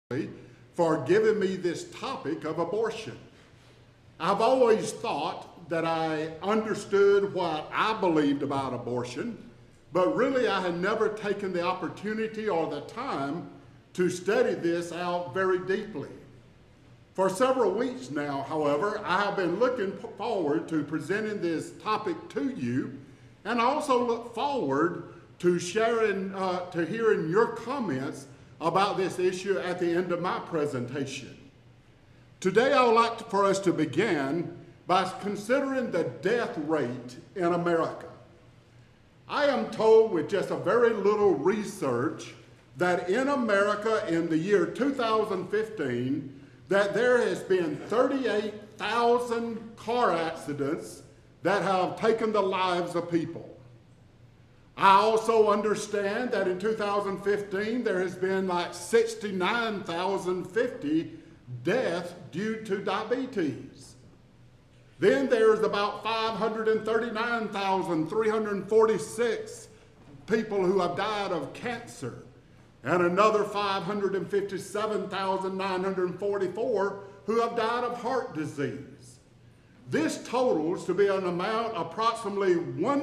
for giving me this topic of abortion. I've always thought that I understood what I believed about abortion, but really I had never taken the opportunity or the time to study this out very deeply. For several weeks now, however, I have been looking forward to presenting this topic to you, and I also look forward to sharing, to hearing your comments about this issue at the end of my presentation. Today, I would like for us to begin by considering the death rate in America. I am told with just a very little research that in America in the year 2015, that there has been 38,000 car accidents that have taken the lives of people. I also understand that in 2015, there has been like 69,050 deaths due to diabetes. Then there's about 539,346 people who have died of cancer, and another 557,944 who have died of heart disease. This totals to be an amount approximately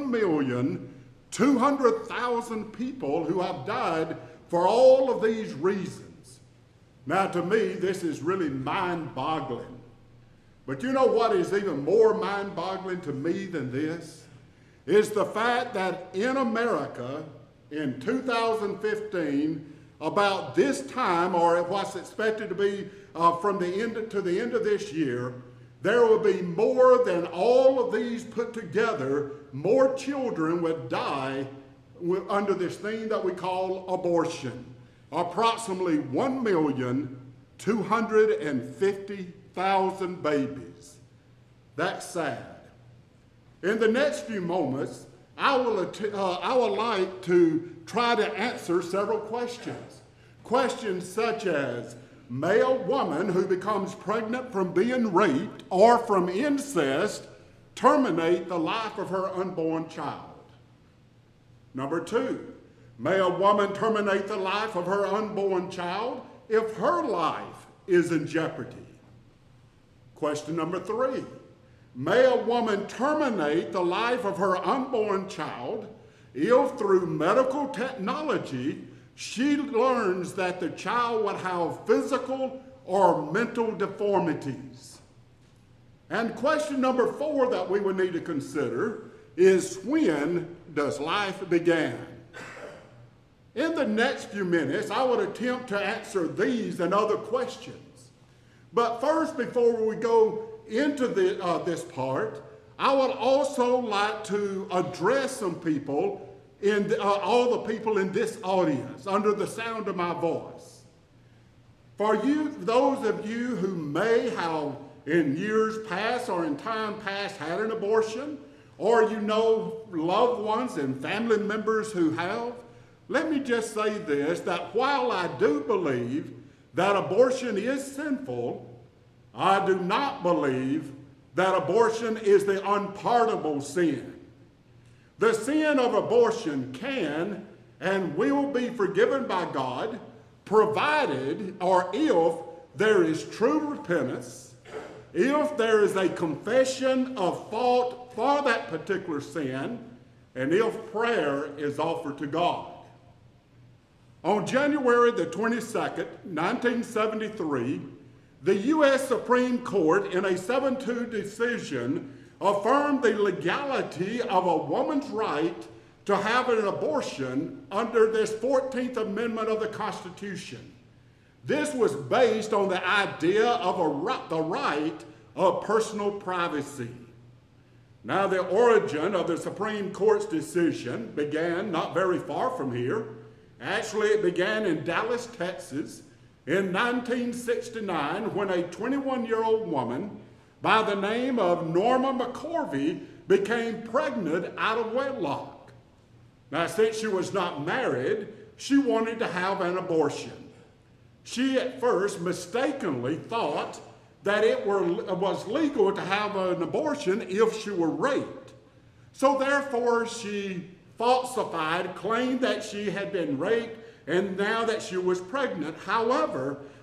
1,200,000 people who have died for all of these reasons. Now, to me, this is really mind-boggling. But you know what is even more mind-boggling to me than this? Is the fact that in America, in 2015, about this time, or what's expected to be from the end to the end of this year, there will be more than all of these put together. More children would die under this thing that we call abortion. Approximately 1,250,000 babies. That's sad. In the next few moments, I would like to try to answer several questions. Questions such as, may a woman who becomes pregnant from being raped or from incest terminate the life of her unborn child? Number two, may a woman terminate the life of her unborn child if her life is in jeopardy? Question number three, may a woman terminate the life of her unborn child if through medical technology she learns that the child would have physical or mental deformities? And question number four that we would need to consider is, when does life begin? In the next few minutes, I would attempt to answer these and other questions. But first, before we go into this part, I would also like to address some people, all the people in this audience, under the sound of my voice. For you, those of you who may have in years past or in time past had an abortion, or you know loved ones and family members who have, let me just say this, that while I do believe that abortion is sinful, I do not believe that abortion is the unpardonable sin. The sin of abortion can and will be forgiven by God, provided or if there is true repentance, if there is a confession of fault for that particular sin, and if prayer is offered to God. On January the 22nd, 1973, the U.S. Supreme Court, in a 7-2 decision, affirmed the legality of a woman's right to have an abortion under this 14th Amendment of the Constitution. This was based on the idea of the right of personal privacy. Now, the origin of the Supreme Court's decision began not very far from here. Actually, it began in Dallas, Texas, in 1969, when a 21-year-old woman by the name of Norma McCorvey became pregnant out of wedlock. Now, since she was not married, she wanted to have an abortion. She at first mistakenly thought that it was legal to have an abortion if she were raped. So therefore, she falsified, claimed that she had been raped, and now that she was pregnant. However,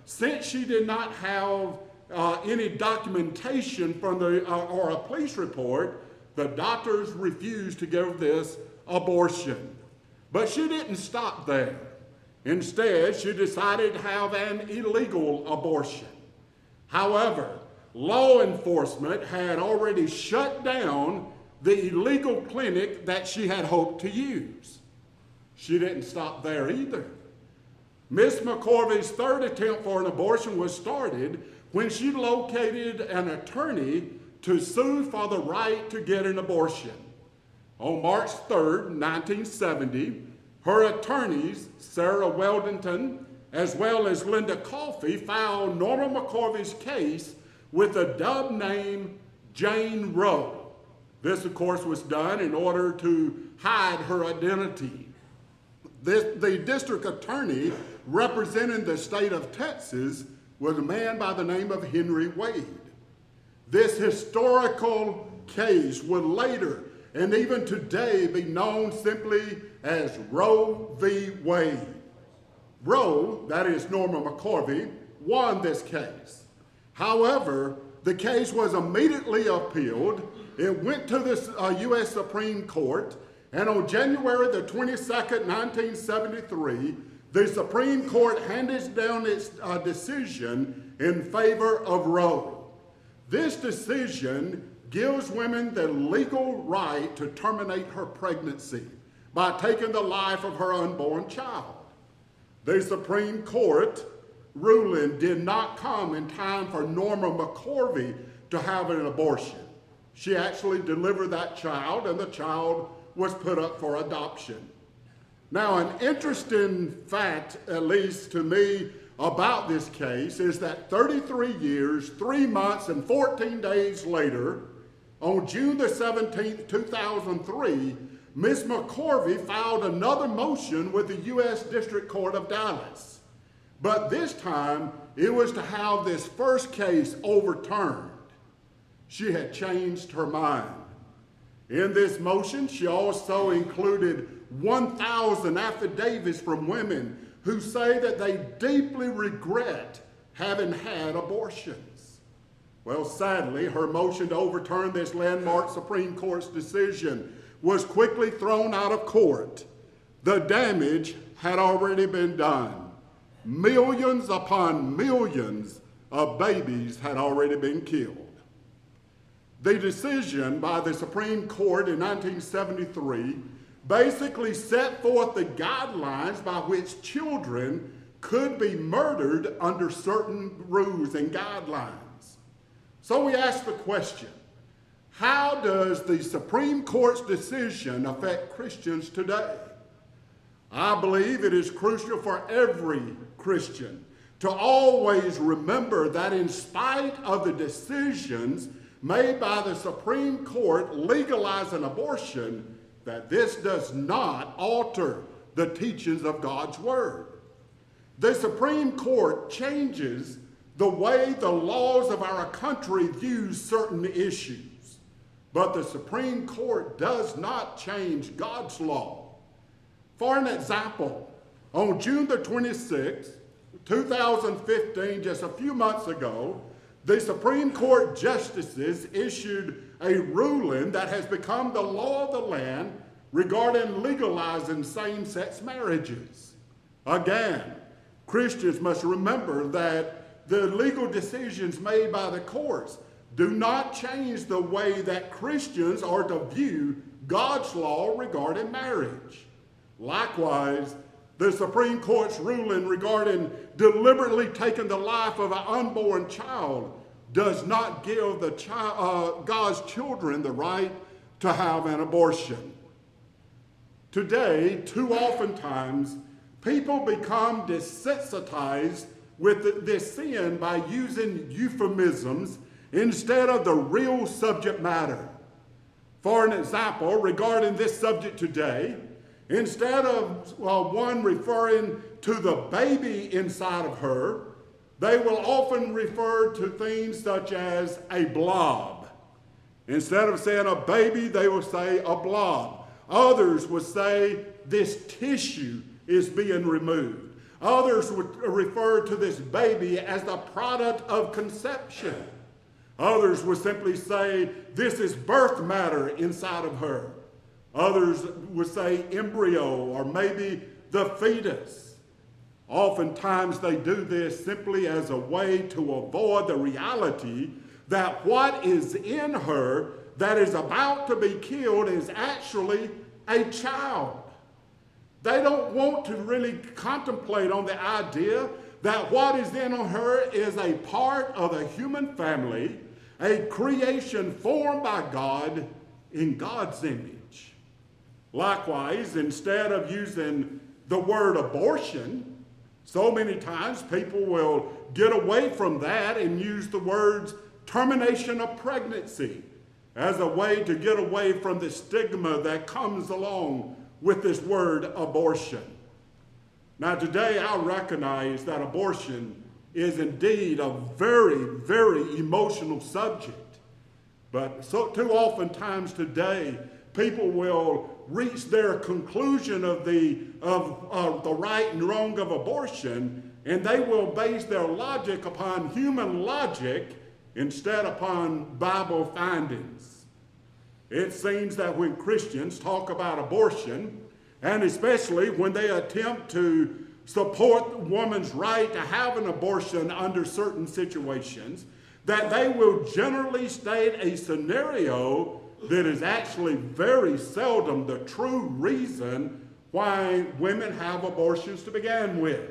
since she did not have any documentation from or a police report, the doctors refused to give this abortion. But she didn't stop there. Instead, she decided to have an illegal abortion. However, law enforcement had already shut down the illegal clinic that she had hoped to use. She didn't stop there either. Miss McCorvey's third attempt for an abortion was started when she located an attorney to sue for the right to get an abortion. On March 3rd, 1970, her attorneys, Sarah Weldington, as well as Linda Coffey, filed Norma McCorvey's case with a dub name Jane Roe. This, of course, was done in order to hide her identity. The district attorney representing the state of Texas was a man by the name of Henry Wade. This historical case would later and even today be known simply as Roe v. Wade. Roe, that is Norma McCorvey, won this case. However, the case was immediately appealed. It went to the U.S. Supreme Court, and on January the 22nd, 1973, the Supreme Court handed down its decision in favor of Roe. This decision gives women the legal right to terminate her pregnancy by taking the life of her unborn child. The Supreme Court ruling did not come in time for Norma McCorvey to have an abortion. She actually delivered that child, and the child was put up for adoption. Now, an interesting fact, at least to me, about this case is that 33 years, 3 months, and 14 days later, on June the 17th, 2003, Ms. McCorvey filed another motion with the U.S. District Court of Dallas. But this time, it was to have this first case overturned. She had changed her mind. In this motion, she also included 1,000 affidavits from women who say that they deeply regret having had abortions. Well, sadly, her motion to overturn this landmark Supreme Court's decision was quickly thrown out of court. The damage had already been done. Millions upon millions of babies had already been killed. The decision by the Supreme Court in 1973 basically set forth the guidelines by which children could be murdered under certain rules and guidelines. So we ask the question, how does the Supreme Court's decision affect Christians today? I believe it is crucial for every Christian to always remember that in spite of the decisions made by the Supreme Court legalizing abortion, that this does not alter the teachings of God's Word. The Supreme Court changes the way the laws of our country view certain issues, but the Supreme Court does not change God's law. For an example, on June the 26th, 2015, just a few months ago, the Supreme Court justices issued a ruling that has become the law of the land regarding legalizing same-sex marriages. Again, Christians must remember that the legal decisions made by the courts do not change the way that Christians are to view God's law regarding marriage. Likewise, the Supreme Court's ruling regarding deliberately taking the life of an unborn child does not give God's children the right to have an abortion. Today, too oftentimes, people become desensitized with this sin by using euphemisms instead of the real subject matter. For an example, regarding this subject today, instead of one referring to the baby inside of her, they will often refer to things such as a blob. Instead of saying a baby, they will say a blob. Others will say this tissue is being removed. Others would refer to this baby as the product of conception. Others would simply say, this is birth matter inside of her. Others would say embryo or maybe the fetus. Oftentimes they do this simply as a way to avoid the reality that what is in her that is about to be killed is actually a child. They don't want to really contemplate on the idea that what is in her is a part of the human family, a creation formed by God in God's image. Likewise, instead of using the word abortion, so many times people will get away from that and use the words termination of pregnancy as a way to get away from the stigma that comes along with this word abortion. Now today I recognize that abortion is indeed a very, very emotional subject. But so too often times today, people will reach their conclusion of the right and wrong of abortion, and they will base their logic upon human logic instead upon Bible findings. It seems that when Christians talk about abortion, and especially when they attempt to support the woman's right to have an abortion under certain situations, that they will generally state a scenario that is actually very seldom the true reason why women have abortions to begin with.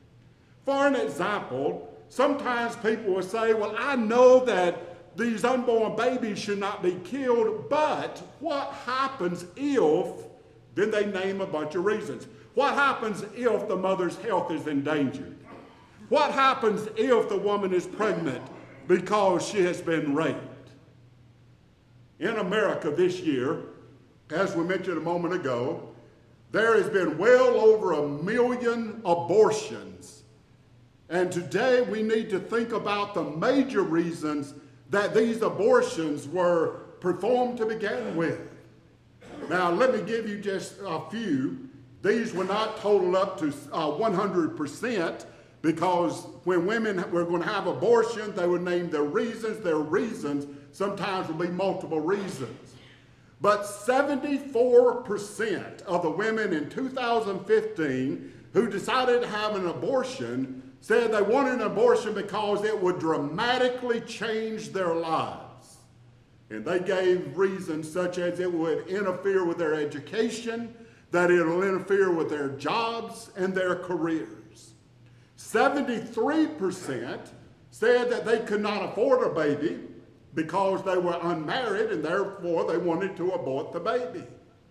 For an example, sometimes people will say, well, I know that these unborn babies should not be killed, but what happens if, then they name a bunch of reasons. What happens if the mother's health is endangered? What happens if the woman is pregnant because she has been raped? In America this year, as we mentioned a moment ago, there has been well over 1 million abortions. And today we need to think about the major reasons that these abortions were performed to begin with. Now, let me give you just a few. These were not totaled up to 100% because when women were going to have abortion, they would name their reasons. Their reasons sometimes would be multiple reasons. But 74% of the women in 2015 who decided to have an abortion said they wanted an abortion because it would dramatically change their lives. And they gave reasons such as it would interfere with their education, that it will interfere with their jobs and their careers. 73% said that they could not afford a baby because they were unmarried and therefore they wanted to abort the baby.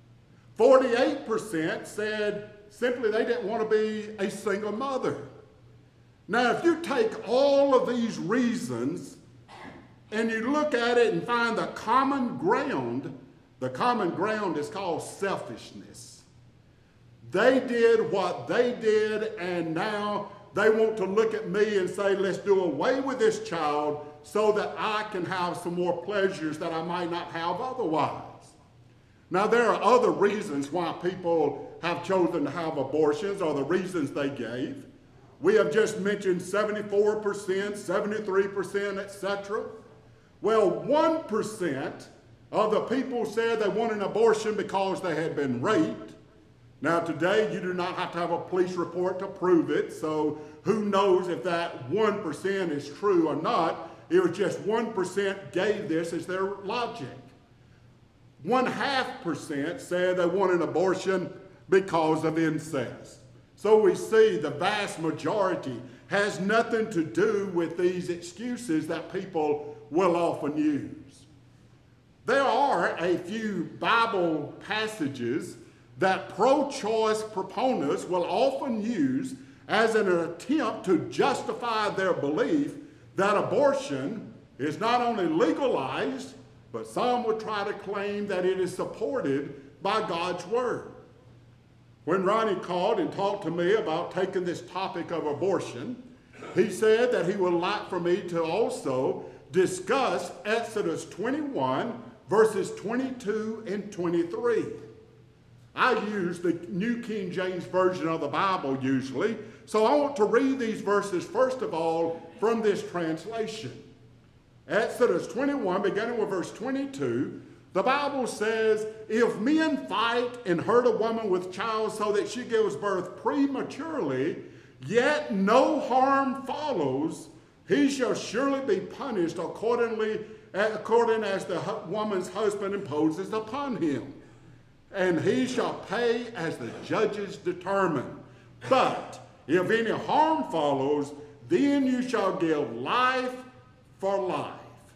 48% said simply they didn't want to be a single mother. Now, if you take all of these reasons and you look at it and find the common ground is called selfishness. They did what they did, and now they want to look at me and say, let's do away with this child so that I can have some more pleasures that I might not have otherwise. Now, there are other reasons why people have chosen to have abortions, or the reasons they gave. We have just mentioned 74%, 73%, etc. Well, 1% of the people said they wanted an abortion because they had been raped. Now, today, you do not have to have a police report to prove it, so who knows if that 1% is true or not. It was just 1% gave this as their logic. 0.5% said they wanted an abortion because of incest. So we see the vast majority has nothing to do with these excuses that people will often use. There are a few Bible passages that pro-choice proponents will often use as an attempt to justify their belief that abortion is not only legalized, but some would try to claim that it is supported by God's word. When Ronnie called and talked to me about taking this topic of abortion, he said that he would like for me to also discuss Exodus 21, verses 22 and 23. I use the New King James Version of the Bible usually, So I want to read these verses, first of all, from this translation. Exodus 21, beginning with verse 22, the Bible says, if men fight and hurt a woman with child so that she gives birth prematurely, yet no harm follows, he shall surely be punished according as the woman's husband imposes upon him. And he shall pay as the judges determine. But if any harm follows, then you shall give life for life.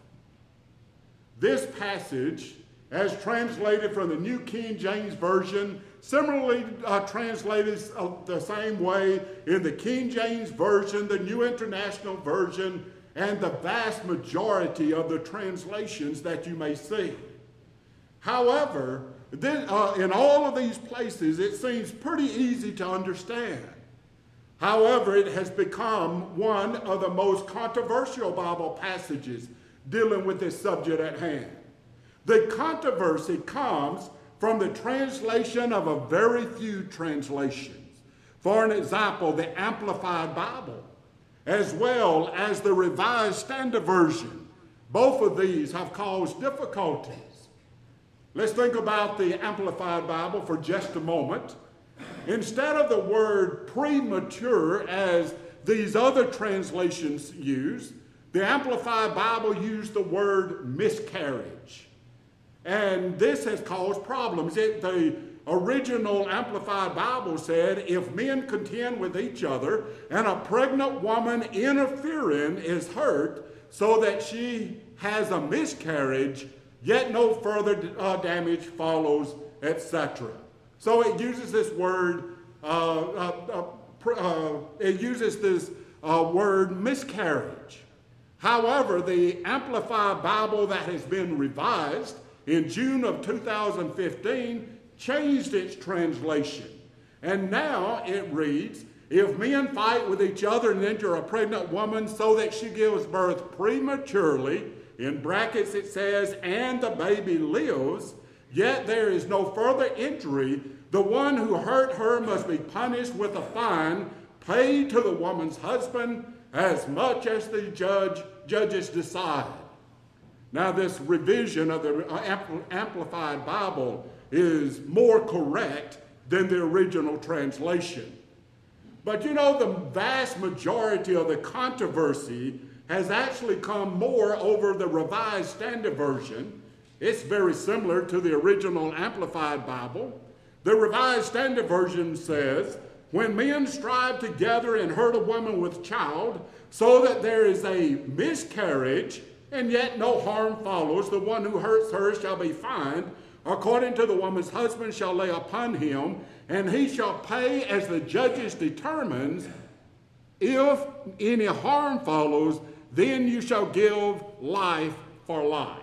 This passage, as translated from the New King James Version, similarly translated the same way in the King James Version, the New International Version, and the vast majority of the translations that you may see. However, in all of these places, it seems pretty easy to understand. However, it has become one of the most controversial Bible passages dealing with this subject at hand. The controversy comes from the translation of a very few translations. For an example, the Amplified Bible, as well as the Revised Standard Version. Both of these have caused difficulties. Let's think about the Amplified Bible for just a moment. Instead of the word premature, as these other translations use, the Amplified Bible used the word miscarriage. And this has caused problems. The original Amplified Bible said, if men contend with each other and a pregnant woman interfering is hurt so that she has a miscarriage, yet no further damage follows, etc. So it uses this word, word miscarriage. However, the Amplified Bible that has been revised in June of 2015 changed its translation. And now it reads, if men fight with each other and injure a pregnant woman so that she gives birth prematurely, in brackets it says, and the baby lives, yet there is no further injury, the one who hurt her must be punished with a fine paid to the woman's husband as much as the judges decide. Now, this revision of the Amplified Bible is more correct than the original translation. But you know, the vast majority of the controversy has actually come more over the Revised Standard Version. It's very similar to the original Amplified Bible. The Revised Standard Version says, when men strive together and hurt a woman with child, so that there is a miscarriage, and yet no harm follows, the one who hurts her shall be fined, according to the woman's husband shall lay upon him, and he shall pay as the judges determines. If any harm follows, then you shall give life for life.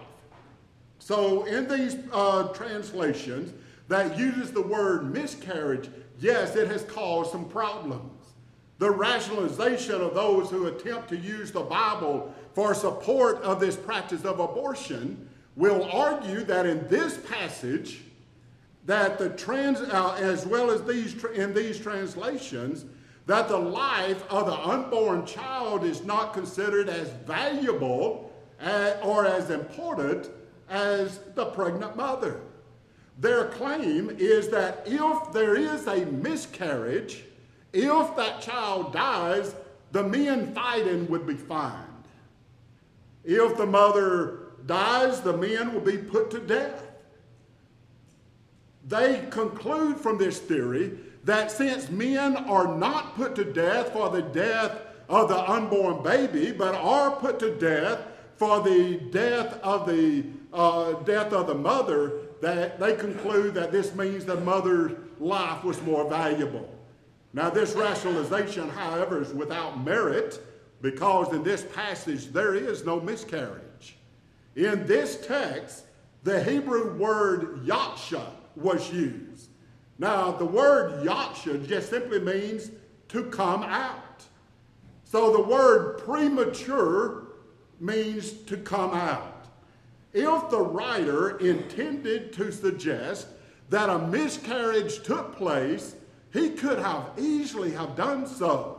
So in these translations that uses the word miscarriage, yes, it has caused some problems. The rationalization of those who attempt to use the Bible for support of this practice of abortion will argue that in this passage, that as well as in these translations, that the life of the unborn child is not considered as valuable or as important as the pregnant mother. Their claim is that if there is a miscarriage, if that child dies, the men fighting would be fined. If the mother dies, the men will be put to death. They conclude from this theory that since men are not put to death for the death of the unborn baby, but are put to death for the death of the mother, that they conclude that this means the mother's life was more valuable. Now, this rationalization, however, is without merit, because in this passage there is no miscarriage. In this text, the Hebrew word yaksha was used. Now, the word yaksha just simply means to come out. So the word premature means to come out. If the writer intended to suggest that a miscarriage took place, he could have easily have done so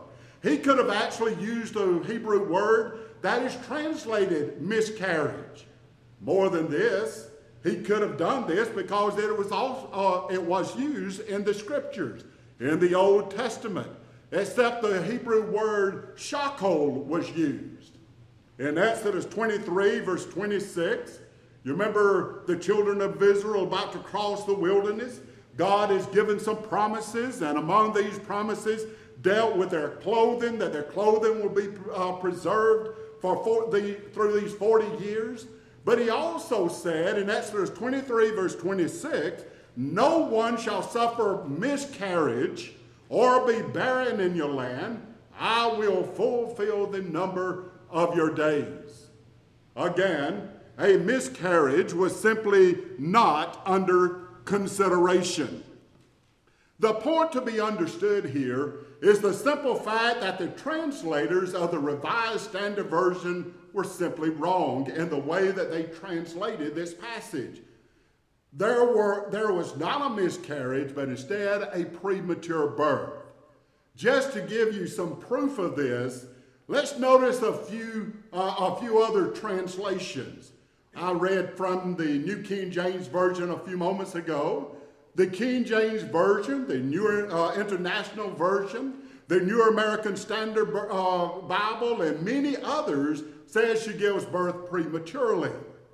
He could have actually used a Hebrew word that is translated miscarriage. More than this, he could have done this because it was used in the scriptures, in the Old Testament, except the Hebrew word shakol was used. In Exodus 23, verse 26, you remember the children of Israel about to cross the wilderness? God has given some promises, and among these promises dealt with their clothing, that their clothing will be preserved through these 40 years. But he also said in Exodus 23, verse 26, no one shall suffer miscarriage or be barren in your land. I will fulfill the number of your days. Again, a miscarriage was simply not under consideration. The point to be understood here is the simple fact that the translators of the Revised Standard Version were simply wrong in the way that they translated this passage. There was not a miscarriage, but instead a premature birth. Just to give you some proof of this, let's notice a few other translations. I read from the New King James Version a few moments ago. The King James Version, the New International Version, the New American Standard Bible, and many others says she gives birth prematurely.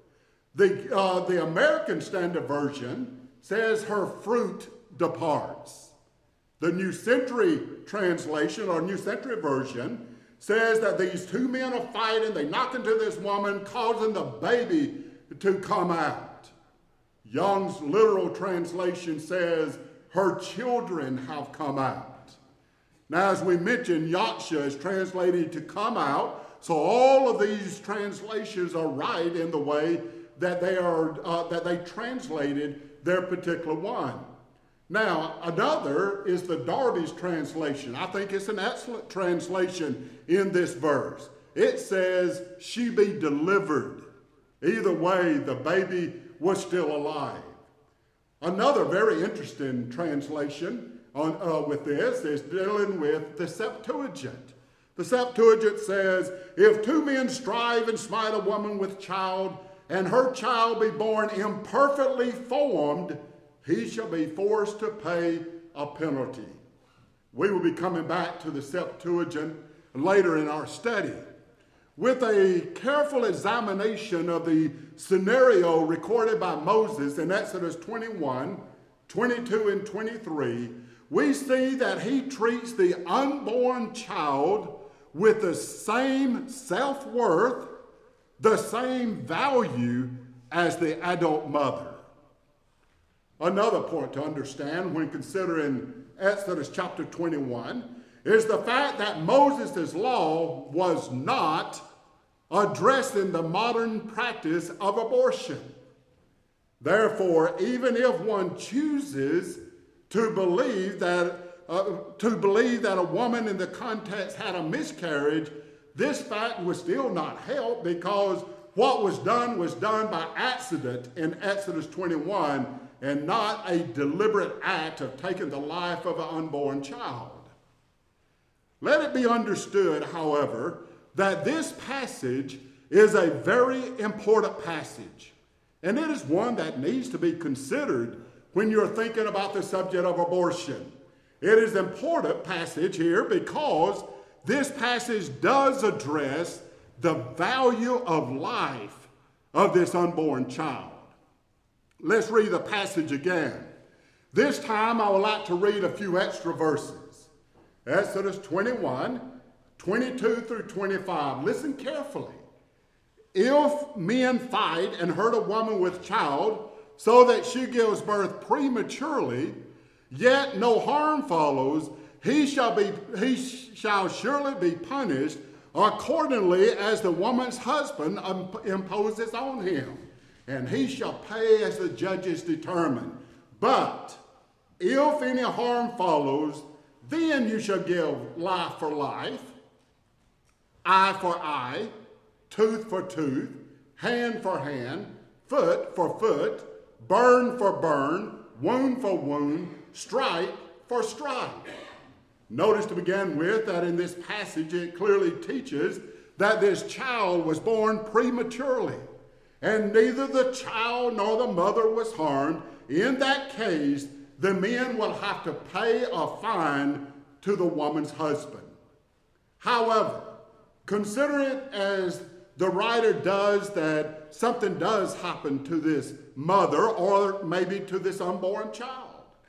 The American Standard Version says her fruit departs. The New Century Translation, or New Century Version, says that these two men are fighting, they knock into this woman, causing the baby to come out. Young's literal translation says, her children have come out. Now, as we mentioned, Yaksha is translated to come out, so all of these translations are right in the way that they translated their particular one. Now, another is the Darby's translation. I think it's an excellent translation in this verse. It says, she be delivered. Either way, the baby was still alive. Another very interesting translation with this is dealing with the Septuagint. The Septuagint says, if two men strive and smite a woman with child, and her child be born imperfectly formed, he shall be forced to pay a penalty. We will be coming back to the Septuagint later in our study. With a careful examination of the scenario recorded by Moses in Exodus 21, 22, and 23, we see that he treats the unborn child with the same self-worth, the same value as the adult mother. Another point to understand when considering Exodus chapter 21 is the fact that Moses' law was not addressing the modern practice of abortion. Therefore, even if one chooses to believe that a woman in the context had a miscarriage, this fact would still not help, because what was done by accident in Exodus 21 and not a deliberate act of taking the life of an unborn child. Let it be understood, however, that this passage is a very important passage, and it is one that needs to be considered when you're thinking about the subject of abortion. It is an important passage here because this passage does address the value of life of this unborn child. Let's read the passage again. This time I would like to read a few extra verses. Exodus 21, 22 through 25. Listen carefully. If men fight and hurt a woman with child so that she gives birth prematurely, yet no harm follows, he shall surely be punished accordingly as the woman's husband imposes on him, and he shall pay as the judges determine. But if any harm follows, then you shall give life for life, eye for eye, tooth for tooth, hand for hand, foot for foot, burn for burn, wound for wound, stripe for stripe. Notice to begin with that in this passage it clearly teaches that this child was born prematurely, and neither the child nor the mother was harmed. In that case, the men will have to pay a fine to the woman's husband. However, consider it as the writer does that something does happen to this mother or maybe to this unborn child.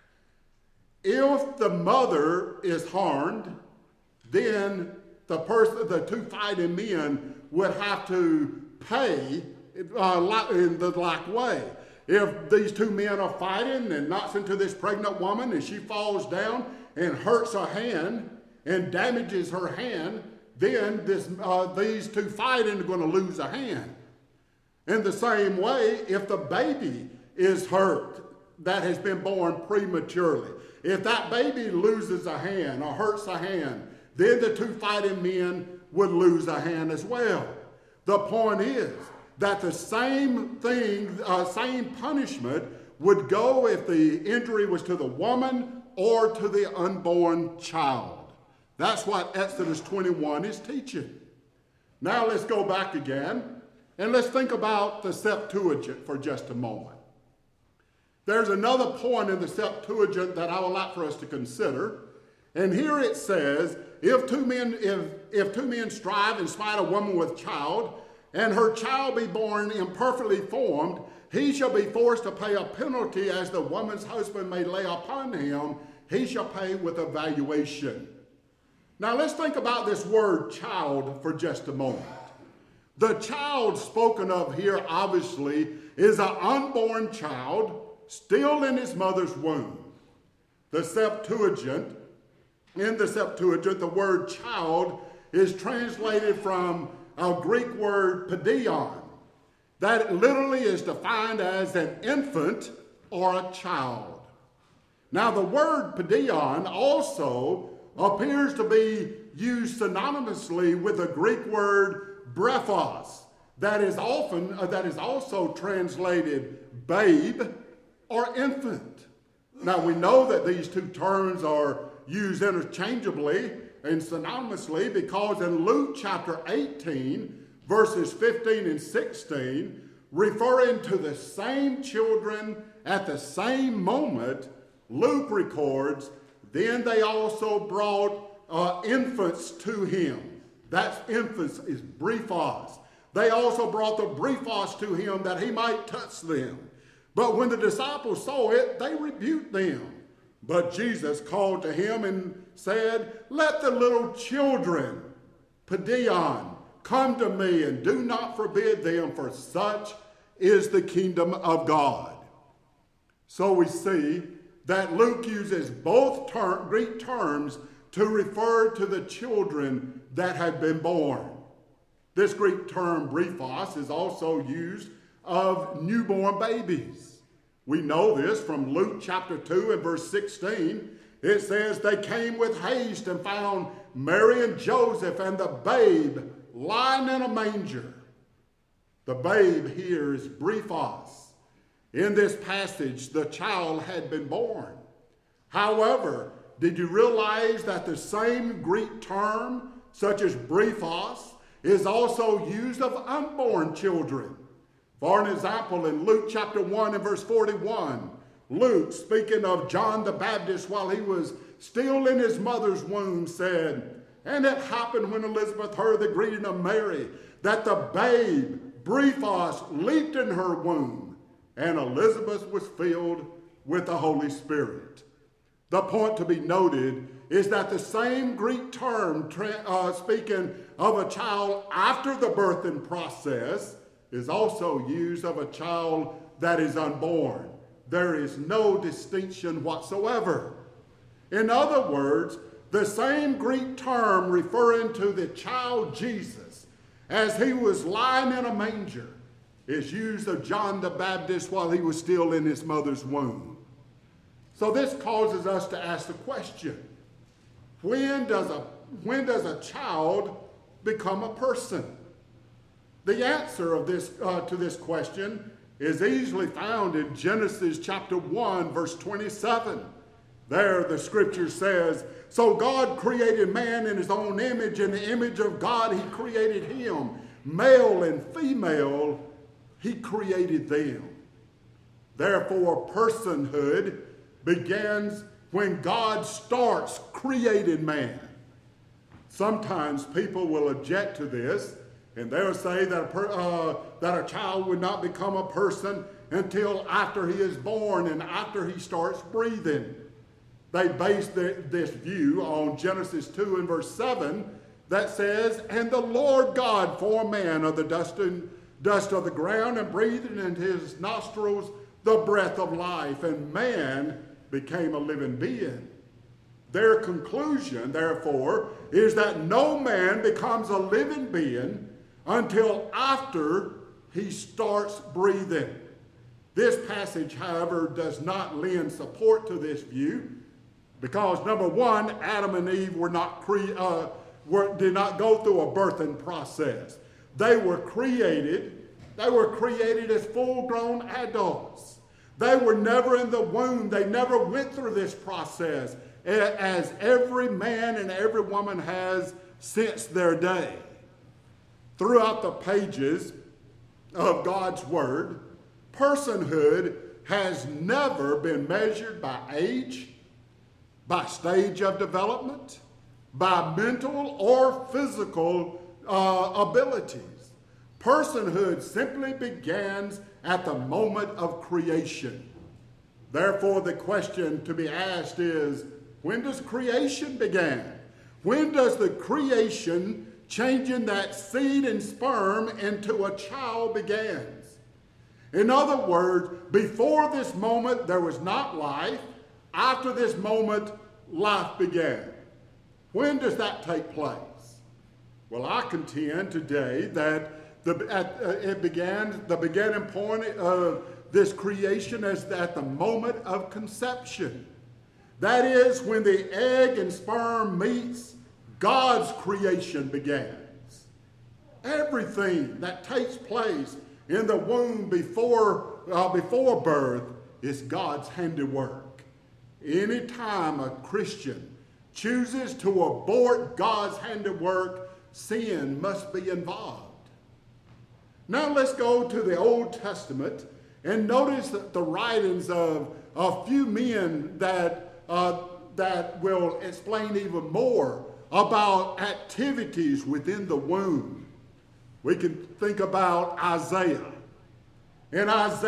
If the mother is harmed, then the two fighting men would have to pay in the like way. If these two men are fighting and knocks into this pregnant woman and she falls down and hurts her hand and damages her hand, then these two fighting are going to lose a hand. In the same way, if the baby is hurt that has been born prematurely, if that baby loses a hand or hurts a hand, then the two fighting men would lose a hand as well. The point is that the same thing, same punishment would go if the injury was to the woman or to the unborn child. That's what Exodus 21 is teaching. Now let's go back again and let's think about the Septuagint for just a moment. There's another point in the Septuagint that I would like for us to consider. And here it says, if two men strive and smite a woman with child, and her child be born imperfectly formed, he shall be forced to pay a penalty as the woman's husband may lay upon him. He shall pay with a valuation. Now let's think about this word child for just a moment. The child spoken of here obviously is an unborn child still in his mother's womb. In the Septuagint, the word child is translated from a Greek word paidion, that literally is defined as an infant or a child. Now the word paidion also appears to be used synonymously with the Greek word brephos, that is also translated babe or infant. Now we know that these two terms are used interchangeably and synonymously because in Luke chapter 18, verses 15 and 16, referring to the same children at the same moment, Luke records, then they also brought infants to him. That infants is brephos. They also brought the brephos to him that he might touch them. But when the disciples saw it, they rebuked them. But Jesus called to him and said, let the little children, paidion, come to me, and do not forbid them, for such is the kingdom of God. So we see that Luke uses both Greek terms to refer to the children that have been born. This Greek term, brephos, is also used of newborn babies. We know this from Luke chapter 2 and verse 16. It says, they came with haste and found Mary and Joseph and the babe lying in a manger. The babe here is brephos. In this passage, the child had been born. However, did you realize that the same Greek term, such as brephos, is also used of unborn children? For an example, in Luke chapter 1 and verse 41, Luke, speaking of John the Baptist while he was still in his mother's womb, said, and it happened when Elizabeth heard the greeting of Mary, that the babe, brephos, leaped in her womb, and Elizabeth was filled with the Holy Spirit. The point to be noted is that the same Greek term speaking of a child after the birthing process is also used of a child that is unborn. There is no distinction whatsoever. In other words, the same Greek term referring to the child Jesus as he was lying in a manger is used of John the Baptist while he was still in his mother's womb. So this causes us to ask the question, when does a child become a person? The answer of this to this question is easily found in Genesis chapter 1, verse 27. There the scripture says, so God created man in his own image. In the image of God he created him. Male and female he created them. Therefore personhood begins when God starts creating man. Sometimes people will object to this, and they'll say that a child would not become a person until after he is born and after he starts breathing. They base this view on Genesis 2 and verse 7 that says, and the Lord God formed man of the dust of the ground and breathed into his nostrils the breath of life, and man became a living being. Their conclusion, therefore, is that no man becomes a living being until after he starts breathing. This passage, however, does not lend support to this view because, number one, Adam and Eve did not go through a birthing process. They were created as full-grown adults. They were never in the womb. They never went through this process as every man and every woman has since their day. Throughout the pages of God's Word, personhood has never been measured by age, by stage of development, by mental or physical abilities. Personhood simply begins at the moment of creation. Therefore, the question to be asked is, when does creation begin? When does the creation changing that seed and sperm into a child begins? In other words, before this moment, there was not life. After this moment, life began. When does that take place? Well, I contend today that the beginning point of this creation is at the moment of conception. That is when the egg and sperm meets, God's creation begins. Everything that takes place in the womb before birth is God's handiwork. Anytime a Christian chooses to abort God's handiwork, sin must be involved. Now let's go to the Old Testament and notice the writings of a few men that will explain even more about activities within the womb. We can think about Isaiah. In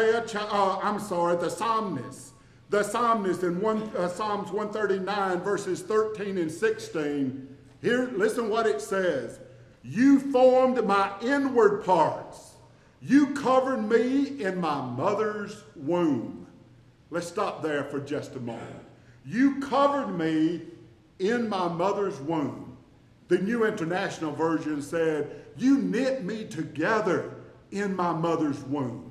the psalmist. The psalmist in Psalms 139 verses 13 and 16. Here, listen what it says. You formed my inward parts. You covered me in my mother's womb. Let's stop there for just a moment. You covered me in my mother's womb. The New International Version said, you knit me together in my mother's womb.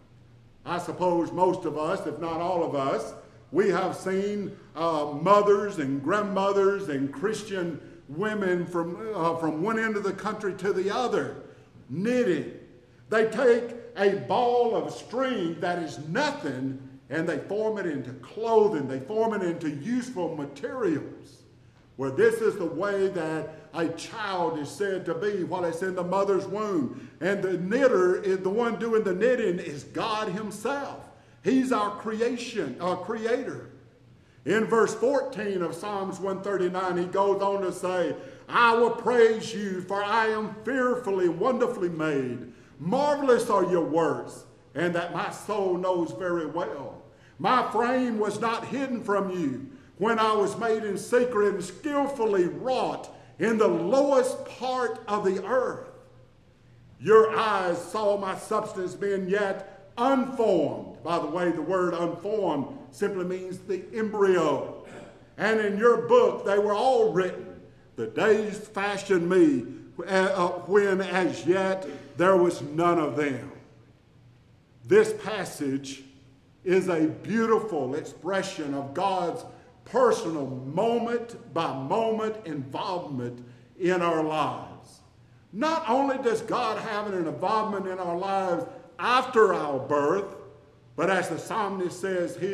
I suppose most of us, if not all of us, we have seen mothers and grandmothers and Christian women from one end of the country to the other, knitting. They take a ball of string that is nothing and they form it into clothing. They form it into useful materials. Well, this is the way that a child is said to be while it's in the mother's womb. And the knitter, the one doing the knitting, is God himself. He's our creator. In verse 14 of Psalms 139, he goes on to say, I will praise you, for I am fearfully and wonderfully made. Marvelous are your works, and that my soul knows very well. My frame was not hidden from you when I was made in secret and skillfully wrought in the lowest part of the earth. Your eyes saw my substance being yet unformed. By the way, the word unformed simply means the embryo. And in your book, they were all written. The days fashioned me when as yet there was none of them. This passage is a beautiful expression of God's personal moment-by-moment involvement in our lives. Not only does God have an involvement in our lives after our birth, but as the psalmist says here,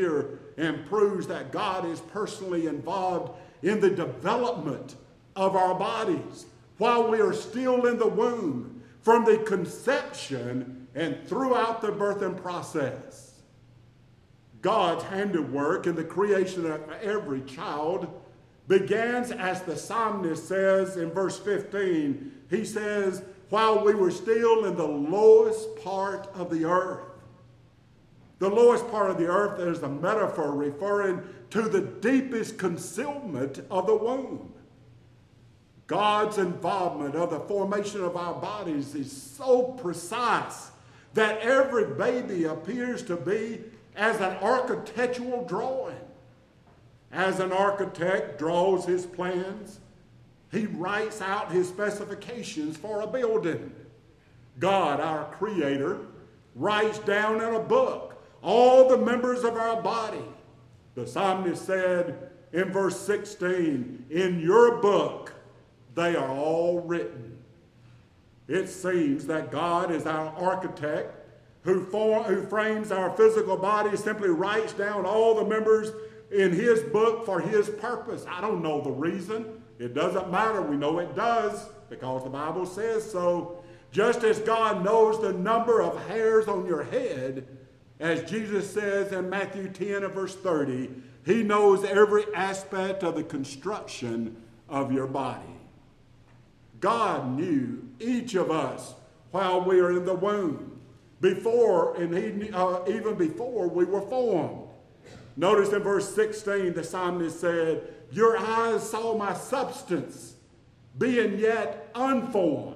and proves that God is personally involved in the development of our bodies while we are still in the womb, from the conception and throughout the birthing process. God's handiwork in the creation of every child begins, as the psalmist says in verse 15. He says, while we were still in the lowest part of the earth. The lowest part of the earth is a metaphor referring to the deepest concealment of the womb. God's involvement of the formation of our bodies is so precise that every baby appears to be as an architectural drawing. As an architect draws his plans, he writes out his specifications for a building. God, our Creator, writes down in a book all the members of our body. The psalmist said in verse 16, in your book they are all written. It seems that God is our architect who frames our physical body, simply writes down all the members in his book for his purpose. I don't know the reason. It doesn't matter. We know it does because the Bible says so. Just as God knows the number of hairs on your head, as Jesus says in Matthew 10 and verse 30, he knows every aspect of the construction of your body. God knew each of us while we are in the womb, before and even before we were formed. Notice in verse 16, the psalmist said, your eyes saw my substance, being yet unformed.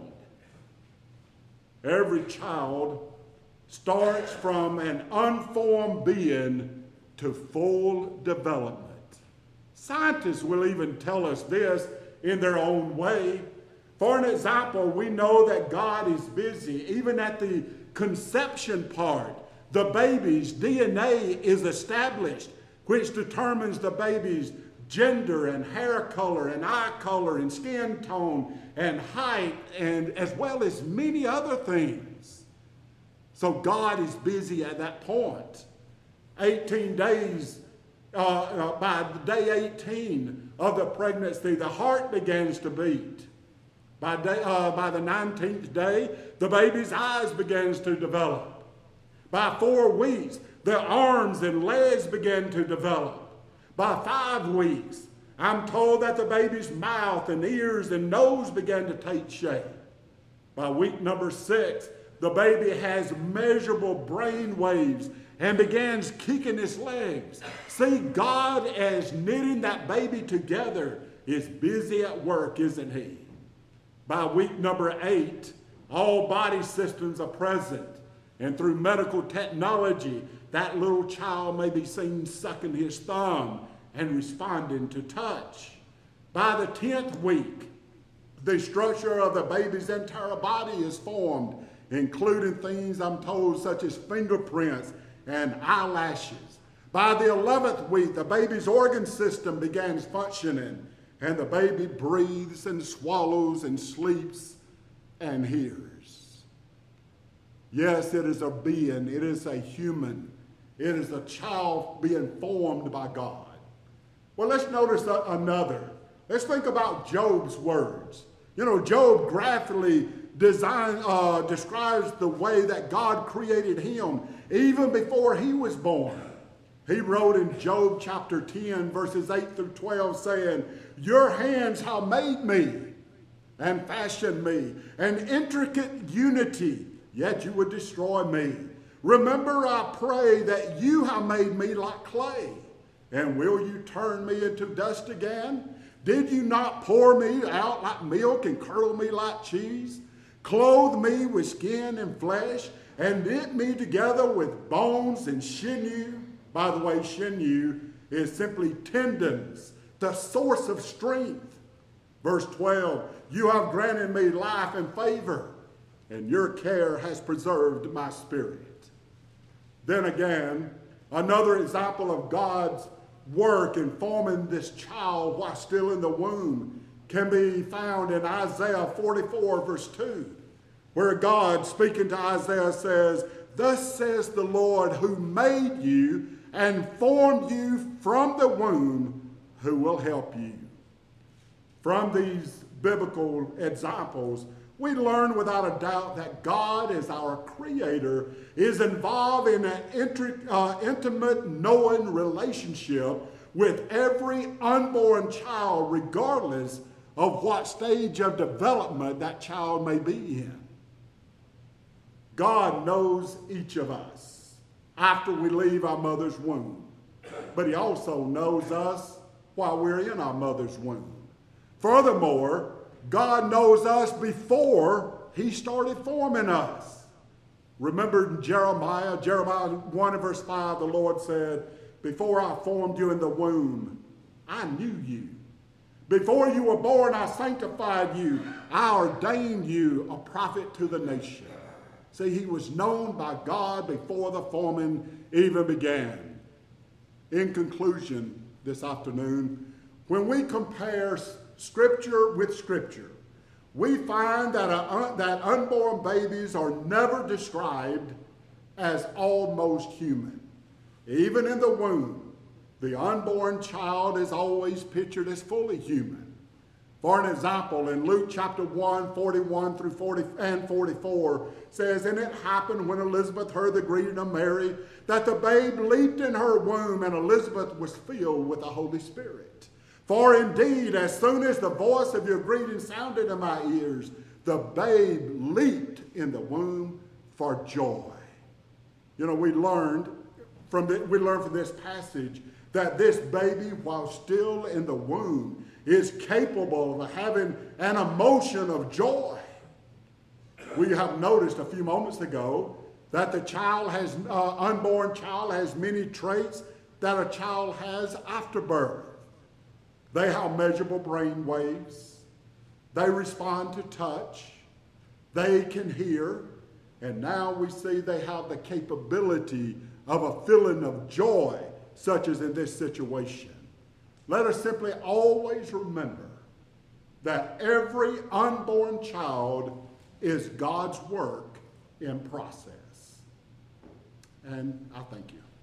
Every child starts from an unformed being to full development. Scientists will even tell us this in their own way. For an example, we know that God is busy, even at the conception part. The baby's DNA is established, which determines the baby's gender and hair color and eye color and skin tone and height, and as well as many other things. So God is busy at that point. 18 days, by day 18 of the pregnancy, the heart begins to beat. By the 19th day, the baby's eyes begins to develop. By 4 weeks, the arms and legs begin to develop. By 5 weeks, I'm told that the baby's mouth and ears and nose began to take shape. By week number 6, the baby has measurable brain waves and begins kicking his legs. See, God, as knitting that baby together, is busy at work, isn't he? By week number 8, all body systems are present. And through medical technology, that little child may be seen sucking his thumb and responding to touch. By the 10th week, the structure of the baby's entire body is formed, including things, I'm told, such as fingerprints and eyelashes. By the 11th week, the baby's organ system begins functioning, and the baby breathes and swallows and sleeps and hears. Yes, it is a being. It is a human. It is a child being formed by God. Well, let's notice another. Let's think about Job's words. You know, Job graphically describes the way that God created him even before he was born. He wrote in Job chapter 10, verses 8 through 12, saying, your hands have made me and fashioned me, an intricate unity, yet you would destroy me. Remember, I pray, that you have made me like clay, and will you turn me into dust again? Did you not pour me out like milk and curdle me like cheese? Clothe me with skin and flesh, and knit me together with bones and sinew. By the way, sinew is simply tendons, the source of strength. Verse 12, you have granted me life and favor, and your care has preserved my spirit. Then again, another example of God's work in forming this child while still in the womb can be found in Isaiah 44, verse 2, where God, speaking to Isaiah, says, thus says the Lord who made you and formed you from the womb, who will help you. From these biblical examples, we learn without a doubt that God, as our Creator, is involved in an intimate, knowing relationship with every unborn child, regardless of what stage of development that child may be in. God knows each of us after we leave our mother's womb, but He also knows us while we're in our mother's womb. Furthermore, God knows us before He started forming us. Remember in Jeremiah 1 and verse 5, the Lord said, "Before I formed you in the womb, I knew you. Before you were born, I sanctified you. I ordained you a prophet to the nation." See, He was known by God before the forming even began. In conclusion, this afternoon, when we compare Scripture with Scripture, we find that unborn babies are never described as almost human. Even in the womb, the unborn child is always pictured as fully human. For an example, in Luke chapter 1, 41 through 44 says, "And it happened when Elizabeth heard the greeting of Mary, that the babe leaped in her womb, and Elizabeth was filled with the Holy Spirit. For indeed, as soon as the voice of your greeting sounded in my ears, the babe leaped in the womb for joy." You know, we learned from this passage that this baby, while still in the womb, is capable of having an emotion of joy. We have noticed a few moments ago that the unborn child has many traits that a child has after birth. They have measurable brain waves. They respond to touch. They can hear. And now we see they have the capability of a feeling of joy, such as in this situation. Let us simply always remember that every unborn child is God's work in process. And I thank you.